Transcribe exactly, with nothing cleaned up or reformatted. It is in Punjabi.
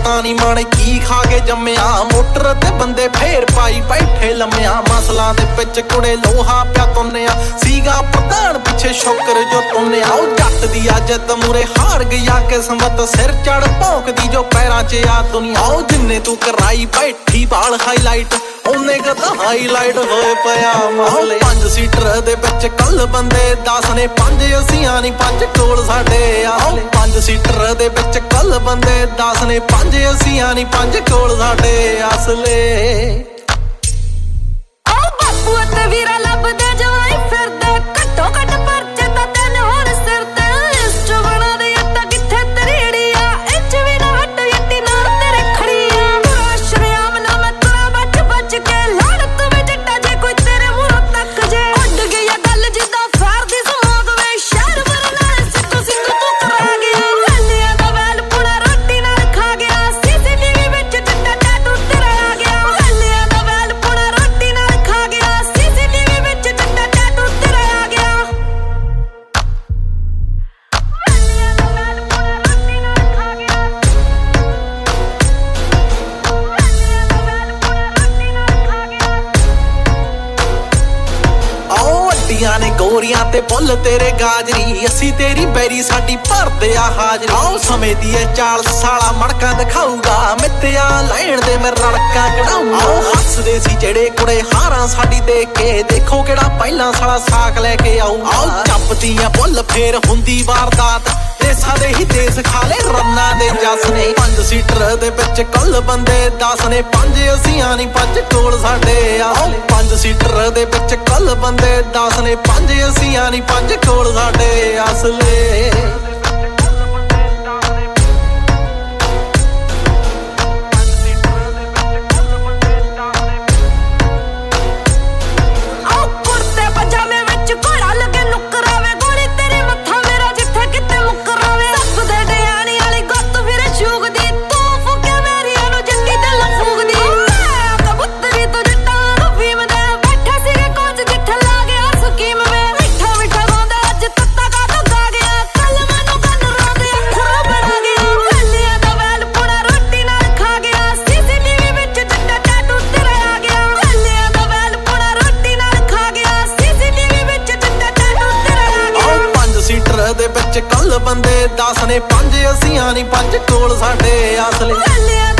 ਪਤਾ ਨਹੀਂ ਮਾਣੇ ਕੀ ਖਾ ਕੇ ਜੰਮਿਆ। ਮੋਟਰ ਤੇ ਬੰਦੇ ਫੇਰ ਪਾਈ ਬੈਠੇ ਲੰਮਿਆ। ਮਸਲਾਂ ਦੇ ਵਿੱਚ ਕੁੜੇ ਲੋਹਾ ਪਿਆ ਤੁੰਨਿਆ। ਸੀਗਾ ਪ੍ਰਧਾਨ ਪਿੱਛੇ ਸ਼ੁਕਰ ਜੋ ਤੁੰਨਿਆ। ਉਹ ਜੱਟ ਦੀ ਅੱਜ ਮੂਰੇ ਹਾਰ ਗਿਆ ਕਿਸਮਤ। ਸਿਰ ਚੜ ਭੌਂਕਦੀ ਜੋ ਪੈਰਾਂ 'ਚ ਆ ਦੁਨੀਆ। ਉਹ ਜਿੰਨੇ ਤੂੰ ਕਰਾਈ ਬੈਠੀ ਬਾਲ ਹਾਈਲਾਈਟ ਉਹਨੇ ਕਦਾ ਹਾਈਲਾਈਟ ਹੋਏ ਪਿਆ ਮਸਲੇ। ਪੰਜ ਸੀਟਰ ਦੇ ਵਿੱਚ ਕੱਲ ਬੰਦੇ ਦਸ ਨੇ ਪੰਜ ਅਸੀਆਂ ਨੀ ਪੰਜ ਕੋਲ ਸਾਡੇ ਆ। ਪੰਜ ਸੀਟਰ ਦੇ ਵਿੱਚ ਕੱਲ ਬੰਦੇ ਦਸ ਨੇ ਪੰਜ ਅਸੀਆਂ ਨੀ ਪੰਜ ਕੋਲ ਸਾਡੇ ਅਸਲੇ। ਆਹ ਬਾਪੂ ਅਤੇ ਵੀਰਾ ਲੱਭਦੇ ਜਵਾਈ ਫਿਰਦੇ ਘੱਟੋ ਘੱਟ ਪਰਚੇ ਤਾਂ ਤੈਨ ਹੁਣ ਸਿਰ ਤੇ। ਲਿਸਟ ਬਣਾ ਦੇ ਅੱਤਾ ਕਿੱਥੇ ਤਰੀੜੀ ਆ ਇੰਚ ਵੀ ਨਾ ਹਟ ਯੱਟੀ ਨਾ ਤੇਰੇ ਖੜੀ ਆ। ਤੁਰਾ ਸ਼ਰਿਆਮ ਨਾ ਮੈਂ ਤੁਰਾ ਬੱਚ ਬੱਚ ਕੇ ਲੜਤ ਵੇ ਜੱਟਾ ਜੇ ਕੋਈ ਤੇਰੇ ਮੂਹਰੋਂ ਤੱਕ ਜੇ। ਉੱਡ ਗਈ ਆ ਗੱਲ ਜਿੱਦਾਂ ਫੈਰ ਦੀ ਸਮਾਗ ਵੇ ਸ਼ਹਿਰ ਵਰਨਾ ਸਿੱਧੂ ਸਿੰਘ ਤੂੰ ਕਰਾ ਗਿਆ। ਹੱਲਿਆਂ ਦਾ ਵੈਲ ਪੁਣਾ ਰੋਟੀ ਨਾਲ ਖਾ ਗਿਆ। ਸੀਸੀਟੀਵੀ ਵਿੱਚ ਜੱਟਾ ਟੈਟੂ ਤੇਰਾ ਆ ਗਿਆ। ਹੱਲਿਆਂ ਦਾ ਵੈਲ ਪੁਣਾ ਰੋਟੀ ਨਾਲ ਖਾ ਗਿਆ। ਸੀਸੀਟੀਵੀ ਵਿੱਚ ਜੱਟਾ ਟੈਟੂ ਤੇਰਾ ਆ ਗਿਆ। ਹੱਲਿਆਂ ਦਾ ਵੈਲ ਪੁਣਾ ਰੋਟੀ ਨਾਲ ਖਾ ਗਿਆ। ਹੱਲਿਆਂ ਦਾ ਵੈਲ ਪੁਣਾ ਰੋਟੀ ਨਾਲ ਖਾ ਗਿਆ। ਆਓ ਅੱਡੀਆਂ ਨੇ ਗੋਰੀਆਂ ਤੇ ਬੁੱਲ ਤੇਰੇ ਗਾਜਰੀ। ਅਸੀਂ ਤੇਰੀ ਬੈਰੀ ਸਾਡੀ ਭਰਦੇ ਆ ਹਾਜ਼ਰੀ। ਆਓ ਸਮੇਂ ਦੀ ਇਹ ਚਾਲ ਸਾਲਾ ਮੜਕਾਂ ਦਿਖਾਊਗਾ। ਮਿੱਤਿਆ ਲੈਣ ਦੇ ਮੈਂ ਰੜਕਾਂ ਕਢਾਊਗਾ। ਆਓ ਹੱਸਦੇ ਸੀ ਜਿਹੜੇ ਕੁੜੇ ਹਾਰਾਂ ਸਾਡੀ ਦੇਖ ਕੇ। ਦੇਖੋ ਕਿਹੜਾ ਪਹਿਲਾਂ ਸਾਲਾ ਸਾਕ ਲੈ ਕੇ ਆਊ। ਆਓ ਚੱਪਦੀਆਂ ਬੁੱਲ ਫੇਰ ਹੁੰਦੀ ਵਾਰਦਾਤ। ਦੇਸਾਂ ਦੇ ਹੀ ਦੇਸ ਖਾਲੇ ਰੰਨਾਂ ਦੇ ਜੱਸ ਨੇ। ਪੰਜ ਸੀਟਰ ਦੇ ਵਿੱਚ ਕੱਲ ਬੰਦੇ ਦਸ ਨੇ ਪੰਜ ਅਸੀਆਂ ਨੀ ਪੰਜ ਕੋਲ ਸਾਡੇ ਆ। ਪੰਜ ਸੀਟਰ ਦੇ ਵਿੱਚ ਕੱਲ ਬੰਦੇ ਦਸ ਨੇ ਪੰਜ ਅਸੀਆਂ ਨੀ ਪੰਜ ਕੋਲ ਸਾਡੇ ਅਸਲੇ। ਆਹ ਕੁੜਤੇ ਪਜਾਮੇ ਵਿੱਚ ਘੋੜਾ ਲੱਗੇ ਨੁਕਰਾਵੇ। ਗੋਲੀ ਤੇਰੇ ਮੱਥਾ ਮੇਰਾ ਜਿੱਥੇ ਕਿਤੇ ਮੁਕਰਾਵੇ। ਸੱਪ ਦੇ ਡਿਆਣੀ ਵਾਲੀ ਗੁੱਤ ਫਿਰ ਸ਼ੂਗਦੀ। ਤੂੰ ਫੁਕੇ ਮੇਰੀਆਂ ਨੂੰ ਜੱਟੀ ਦਿਲ ਫੂਕਦੀ। ਮੈਂ ਕਬੂਤਰੀ ਤੋਂ ਜੱਟਾਂ ਨੂੰ ਫੀਮ ਦੇ ਬੈਠਾ ਸੀਗੇ ਕੋਚ ਜਿੱਥੇ ਲਾ ਗਿਆ ਸਕੀਮ ਵੇ। ਮਿੱਠਾ ਮਿੱਠਾ ਗਾਉਂਦਾ ਅੱਜ ਤੱਤਾ ਕਾ ਤੋਂ ਗਾ ਗਿਆ। ਕੱਲ ਮੈਨੂੰ ਕੰਨ ਰੋਂਦੇ ਅੱਖਰ ਬਣਾ ਗਿਆ। ਹੱਲਿਆਂ ਦਾ ਵੈਲ ਪੁਣਾ ਰੋਟੀ ਨਾਲ ਖਾ ਗਿਆ। ਸੀਸੀਟੀਵੀ ਵਿੱਚ ਜੱਟਾ ਟੈਟੂ ਤੇਰਾ ਆ ਗਿਆ। ਹੱਲਿਆਂ ਦਾ ਵੈਲ ਪੁਣਾ ਰੋਟੀ ਨਾਲ ਖਾ ਗਿਆ। ਸੀਸੀਟੀਵੀ ਵਿੱਚ ਜੱਟਾ ਟੈਟੂ ਤੇਰਾ ਆ ਗਿਆ। ਆਓ ਪੰਜ ਸੀਟਰ ਦੇ ਵਿੱਚ ਕੱਲ ਬੰਦੇ ਦਸ ਨੇ ਪੰਜ ਅਸੀਆਂ ਨੀ ਪੰਜ ਕੋਲ ਸਾਡੇ ਅਸਲੇ। ਹੱਲਿਆਂ